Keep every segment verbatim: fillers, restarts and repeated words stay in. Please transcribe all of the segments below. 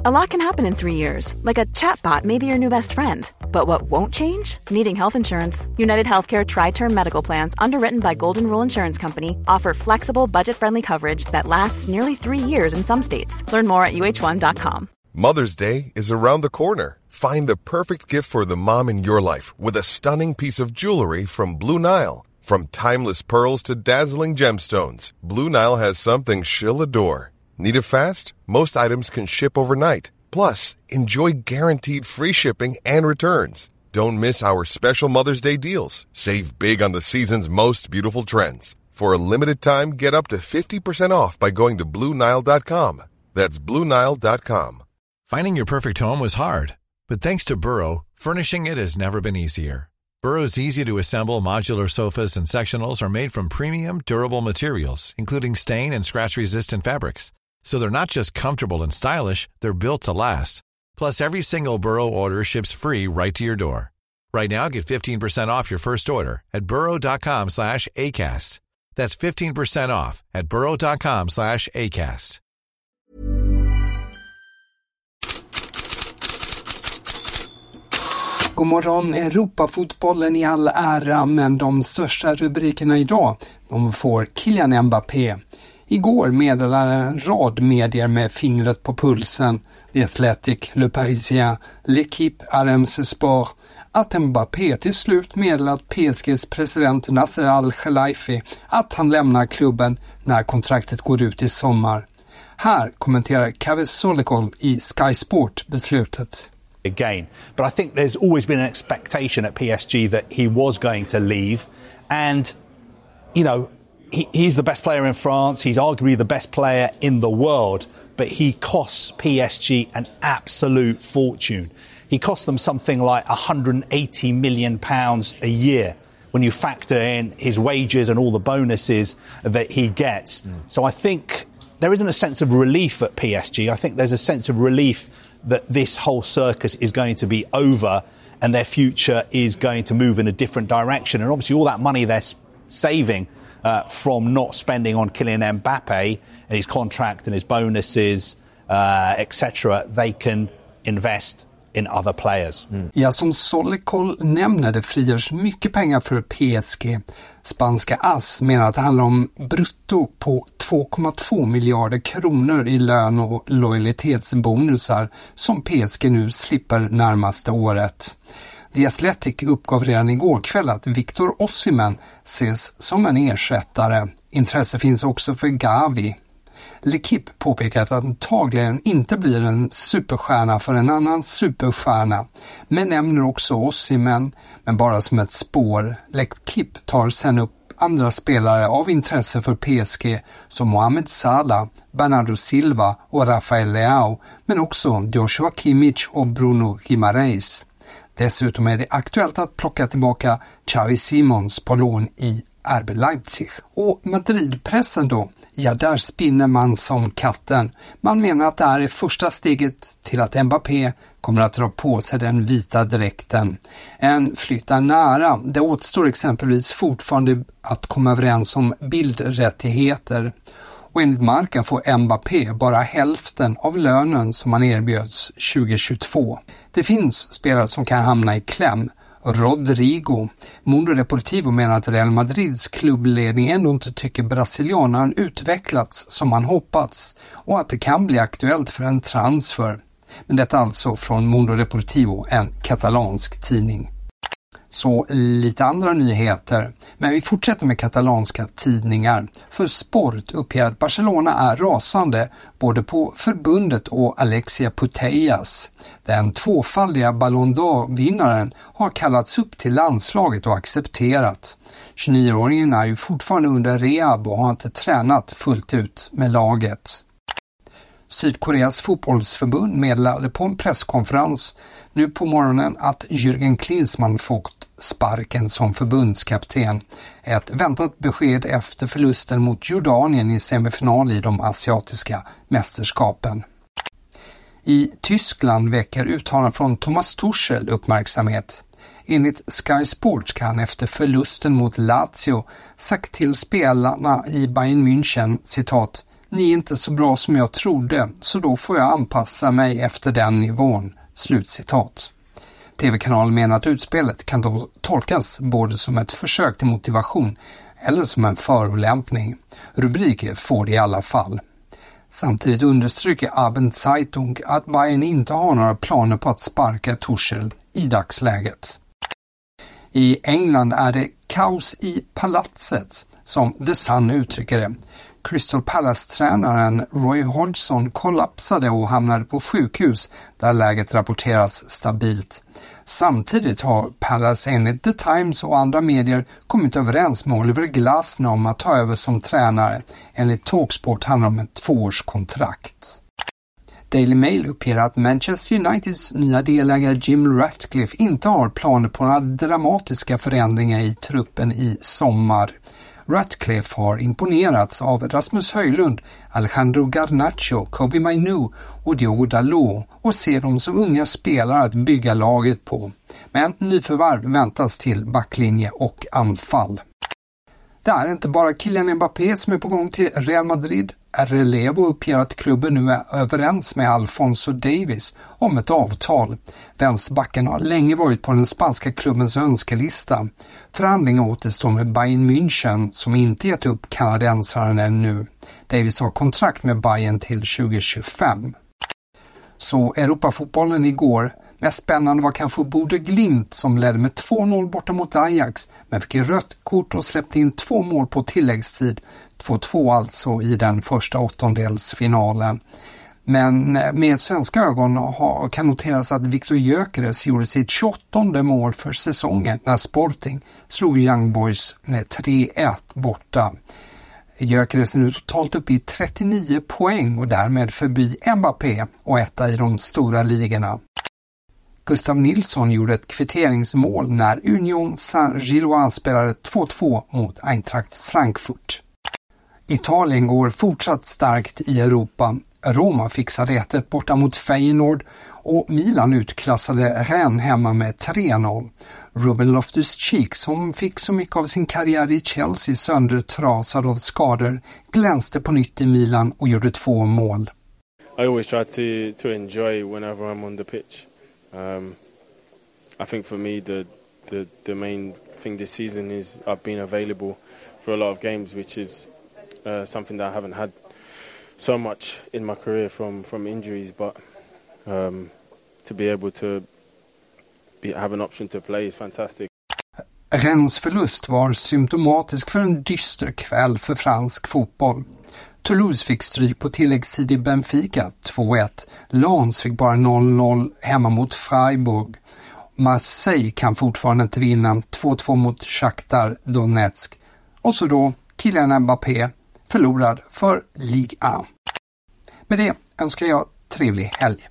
A lot can happen in three years, like a chatbot may be your new best friend. But what won't change? Needing health insurance. United Healthcare Tri-Term Medical Plans, underwritten by Golden Rule Insurance Company, offer flexible, budget-friendly coverage that lasts nearly three years in some states. Learn more at U H one dot com. Mother's Day is around the corner. Find the perfect gift for the mom in your life with a stunning piece of jewelry from Blue Nile. From timeless pearls to dazzling gemstones, Blue Nile has something she'll adore. Need it fast? Most items can ship overnight. Plus, enjoy guaranteed free shipping and returns. Don't miss our special Mother's Day deals. Save big on the season's most beautiful trends. For a limited time, get up to fifty percent off by going to Blue Nile dot com. That's Blue Nile dot com. Finding your perfect home was hard, but thanks to Burrow, furnishing it has never been easier. Burrow's easy-to-assemble modular sofas and sectionals are made from premium, durable materials, including stain and scratch-resistant fabrics. So they're not just comfortable and stylish, they're built to last. Plus, every single Burrow order ships free right to your door. Right now, get fifteen percent off your first order at burrow dot com slash acast. That's fifteen percent off at burrow dot com slash acast. God morgon, Europafotbollen i all ära, men de största rubrikerna idag, de får Kylian Mbappé. Igår meddelade en rad medier med fingret på pulsen, The Athletic, Le Parisien, L'Équipe, R M C Sport, att Mbappé till slut meddelat P S G:s president Nasser Al-Khelaifi att han lämnar klubben när kontraktet går ut i sommar. Här kommenterar Kaveh Solhekol i Sky Sport beslutet. Again, but I think there's always been an expectation at P S G that he was going to leave, and you know, he, he's the best player in France, he's arguably the best player in the world, but he costs P S G an absolute fortune. He costs them something like one hundred eighty million pounds a year when you factor in his wages and all the bonuses that he gets. Mm. So I think there isn't a sense of relief at P S G. I think there's a sense of relief that this whole circus is going to be over and their future is going to move in a different direction. And obviously all that money they're saving uh, from not spending on Kylian Mbappé and his contract and his bonuses, uh, et cetera, they can invest in other players. Mm. Ja, som Solhekol nämner, det frigörs mycket pengar för P S G. Spanska A S menar att det handlar om brutto på två komma två miljarder kronor i lön och lojalitetsbonusar som P S G nu slipper närmaste året. The Athletic uppgav redan igår kväll att Victor Osimhen ses som en ersättare. Intresse finns också för Gavi. L'Équipe påpekar att antagligen inte blir en superstjärna för en annan superstjärna, men nämner också Osimhen, men bara som ett spår. L'Équipe tar sen upp andra spelare av intresse för P S G som Mohamed Salah, Bernardo Silva och Rafael Leao, men också Joshua Kimmich och Bruno Guimaraes. Dessutom är det aktuellt att plocka tillbaka Xavi Simons på lån i R B Leipzig. Och Madridpressen då? Ja, där spinner man som katten. Man menar att det här är första steget till att Mbappé kommer att dra på sig den vita dräkten. En flytt är nära. Det återstår exempelvis fortfarande att komma överens om bildrättigheter. Och enligt Marca får Mbappé bara hälften av lönen som han erbjöds tjugohundratjugotvå. Det finns spelare som kan hamna i kläm. Rodrigo. Mundo Deportivo menar att Real Madrids klubbledning ändå inte tycker brasilianaren utvecklats som han hoppats och att det kan bli aktuellt för en transfer. Men detta alltså från Mundo Deportivo, en katalansk tidning. Så lite andra nyheter, men vi fortsätter med katalanska tidningar. För Sport uppger att Barcelona är rasande både på förbundet och Alexia Putellas. Den tvåfaldiga Ballon d'Or-vinnaren har kallats upp till landslaget och accepterat. tjugonio-åringen är ju fortfarande under rehab och har inte tränat fullt ut med laget. Sydkoreas fotbollsförbund meddelade på en presskonferens nu på morgonen att Jürgen Klinsmann fått sparken som förbundskapten. Ett väntat besked efter förlusten mot Jordanien i semifinal i de asiatiska mästerskapen. I Tyskland väcker uttalanden från Thomas Tuchel uppmärksamhet. Enligt Sky Sports kan efter förlusten mot Lazio sagt till spelarna i Bayern München, citat, Ni är inte så bra som jag trodde, så då får jag anpassa mig efter den nivån. Slutcitat. T V-kanalen menar att utspelet kan då tolkas både som ett försök till motivation eller som en förolämpning. Rubriker får det i alla fall. Samtidigt understryker Abendzeitung att Bayern inte har några planer på att sparka Tuchel i dagsläget. I England är det kaos i palatset, som The Sun uttrycker det. Crystal Palace-tränaren Roy Hodgson kollapsade och hamnade på sjukhus där läget rapporteras stabilt. Samtidigt har Palace enligt The Times och andra medier kommit överens med Oliver Glasner om att ta över som tränare. Enligt Talksport handlar det om ett tvåårskontrakt. Daily Mail uppger att Manchester Uniteds nya delägare Jim Ratcliffe inte har planer på några dramatiska förändringar i truppen i sommar. Ratcliffe har imponerats av Rasmus Höjlund, Alejandro Garnacho, Kobe Mainu och Diogo Dalot och ser dem som unga spelare att bygga laget på. Men nyförvärv väntas till backlinje och anfall. Det är inte bara Kylian Mbappé som är på gång till Real Madrid. Relevo uppger att klubben nu är överens med Alphonso Davies om ett avtal. Vänsterbacken har länge varit på den spanska klubbens önskelista. Förhandlingar återstår med Bayern München som inte gett upp kanadensaren ännu. Davies har kontrakt med Bayern till tjugo tjugofem. Så Europafotbollen igår. Mest spännande var kanske Bodø Glimt som ledde med två noll borta mot Ajax men fick rött kort och släppte in två mål på tilläggstid. två två alltså i den första åttondelsfinalen. Men med svenska ögon har, kan noteras att Viktor Gyökeres gjorde sitt tjugoåttonde mål för säsongen när Sporting slog Young Boys med tre ett borta. Gyökeres är nu totalt upp i trettionio poäng och därmed förbi Mbappé och etta i de stora ligorna. Gustav Nilsson gjorde ett kvitteringsmål när Union Saint-Gilloise spelade två två mot Eintracht Frankfurt. Italien går fortsatt starkt i Europa. Roma fixade ett ett borta mot Feyenoord och Milan utklassade Rennes hemma med tre noll. Ruben Loftus-Cheek, som fick så mycket av sin karriär i Chelsea söndertrasad av skador, glänste på nytt i Milan och gjorde två mål. I always try to to enjoy whenever I'm on the pitch. Um, I think for me the, the the main thing this season is I've been available for a lot of games, which is uh, something that I haven't had so much in my career from, from injuries, but um, to be able to be, have an option to play is fantastic. Rennes förlust var symptomatisk för en dyster kväll för fransk fotboll. Toulouse fick stryk på tilläggstid i Benfica två ett. Lens fick bara noll noll hemma mot Freiburg. Marseille kan fortfarande inte vinna två två mot Shakhtar Donetsk. Och så då Kylian Mbappé förlorad för Ligue ett. Med det önskar jag trevlig helg.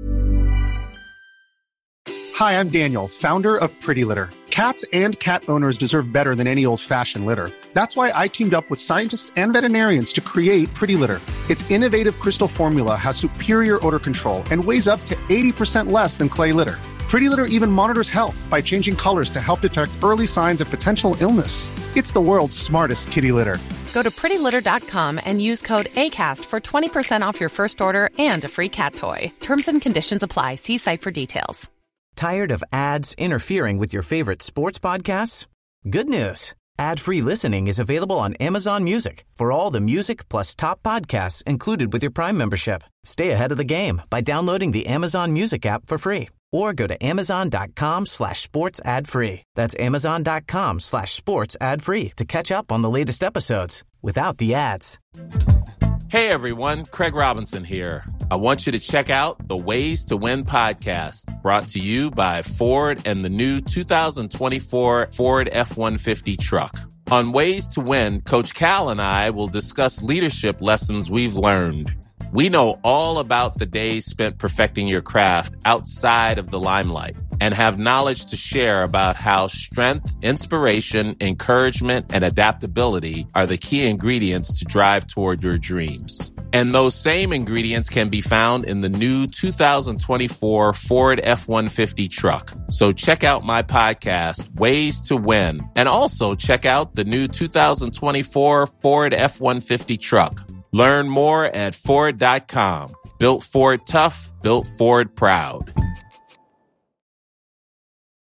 Hi, I'm Daniel, founder of Pretty Litter. Cats and cat owners deserve better than any old-fashioned litter. That's why I teamed up with scientists and veterinarians to create Pretty Litter. Its innovative crystal formula has superior odor control and weighs up to eighty percent less than clay litter. Pretty Litter even monitors health by changing colors to help detect early signs of potential illness. It's the world's smartest kitty litter. Go to pretty litter dot com and use code ACAST for twenty percent off your first order and a free cat toy. Terms and conditions apply. See site for details. Tired of ads interfering with your favorite sports podcasts? Good news. Ad-free listening is available on Amazon Music for all the music plus top podcasts included with your Prime membership. Stay ahead of the game by downloading the Amazon Music app for free or go to amazon.com slash sports ad free. That's amazon.com slash sports ad free to catch up on the latest episodes without the ads. Hey everyone, Craig Robinson here. I want you to check out the Ways to Win podcast, brought to you by Ford and the new two thousand twenty-four Ford F one fifty truck. On Ways to Win, Coach Cal and I will discuss leadership lessons we've learned. We know all about the days spent perfecting your craft outside of the limelight and have knowledge to share about how strength, inspiration, encouragement, and adaptability are the key ingredients to drive toward your dreams. And those same ingredients can be found in the new two thousand twenty-four Ford F one fifty truck. So check out my podcast, Ways to Win, and also check out the new two thousand twenty-four Ford F one fifty truck. Learn more at Ford dot com. Built Ford tough, built Ford proud.